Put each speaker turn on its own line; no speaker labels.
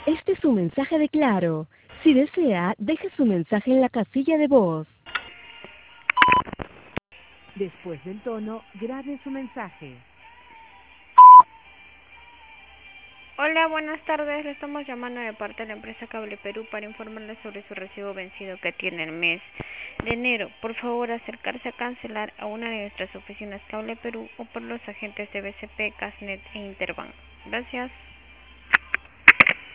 Este es un mensaje de Claro. Si desea, deje su mensaje en la casilla de voz. Después del tono, grabe su mensaje.
Hola, buenas tardes. Le estamos llamando de parte de la empresa Cable Perú para informarle sobre su recibo vencido que tiene el mes de enero. Por favor, acercarse a cancelar a una de nuestras oficinas Cable Perú o por los agentes de BCP, Casnet e Interbank. Gracias.